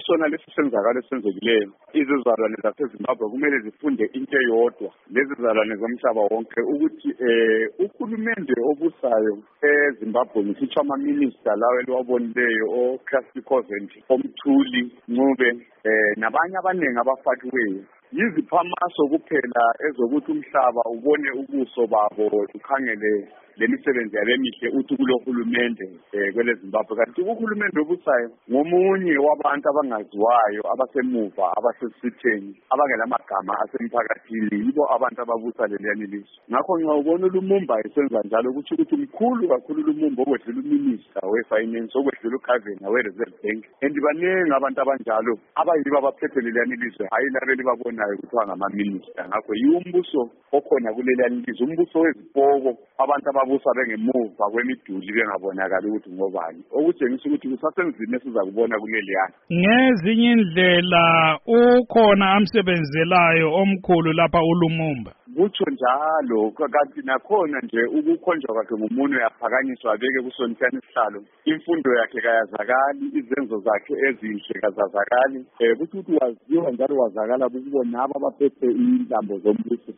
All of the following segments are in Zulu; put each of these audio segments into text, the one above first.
kusona lesi senzakalo esenzekileyo izizalwane zaseZimbabwe kumele zifunde into eyodwa lezi zizalwane zomhlaba wonke ukuthi uhulumende obusayo eZimbabwe ngisitsho ama-minister lawo eliwabonileyo oCrusty Covent, oMthuli Ncube nabanye abaningi abafakiweyo yiziphamaso kuphela ezokuthi umhlaba ubone ubuso babo ukhangele lemisebenzi yabemihle uthi kulohulumende kwele Zimbabwe. Kanti uhulumende obusayo ngomunye wabantu abangaziwayo abasemuva abasesitheni abangelamagama asemphakathini yibo abantu ababusa leliyani lizwe. Ngakho ngiyawubona uLumumba esenza njalo ukuthi mkhulu kakhulu uLumumba okwedlula uminister wefinance okwedlula uGovernor we-Reserve Bank and baningi abantu abanjalo abayibo abaphethe leliyani lizwe hayi labo elibabonayo kuthiwa ngama-minister. Ngakho yiwo umbuso okhona kuleliyani lizwe, umbuso wezipoko abantu ababusa bengemuva kwemiduli bengabonakali ukuthi ngobani, okutshengisa ukuthi kusasenzima esiza kubona kuleliyana. Ngezinye indlela ukhona amsebenzelayo omkhulu lapha uLumumba. Kutsho njalo, kanti nakhona nje ukukhonjwa kwakhe ngomunwe yaphakanyiswa abeke kusonitshana isihlalo, imfundo yakhe kayazakali, izenzo zakhe ezinhle kazazakali, kuthi ukuthi waziwa njalo wazakala kubona labo abaphethe intambo zombuso.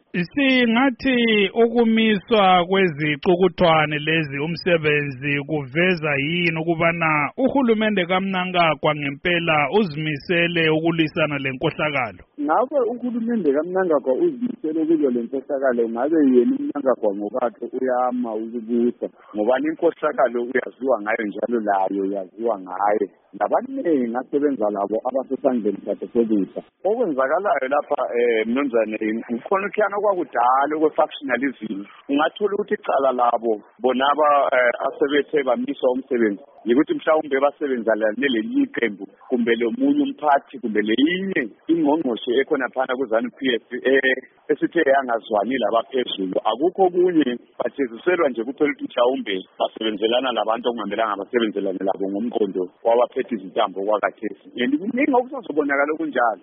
Singathi ukumiswa kwezicukuthwane lezi umsebenzi kuveza yini ukubana uhulumende kaMnangagwa ngempela uzimisele ukulwisana lenkohlakalo? Ngabe uhulumende kaMnangagwa uzimisele ukulwa lenkohlakalo, ngabe yena uMnangagwa ngokwakhe uyama ukubusa ngoba inkohlakalo uyaziwa ngayo njalo layo yaziwa ngayo nabaningi asebenza labo abasesandleni sakhe sokusa. Okwenzakalayo lapha Mnumzane ukhona ukhiyana kwakudala okwe-factionalism. Ungathola ukuthi icala labo bonaba asebethe bamiswa umsebenzi yikuthi mhlawumbe basebenzana neleli qembu kumbe lomunye umphathi kumbe leyinye ingqongqoshe ekhona phana kuZANU-PF esithe yangazwani labaphezulu. Akukho okunye batheziselwa nje kuphela ukuthi mhlawumbe basebenzelana labantu okungamelanga basebenzelane labo ngomqondo wabaphethe izintambo kwakathesi. Kuningi okusazobonakala okunjalo.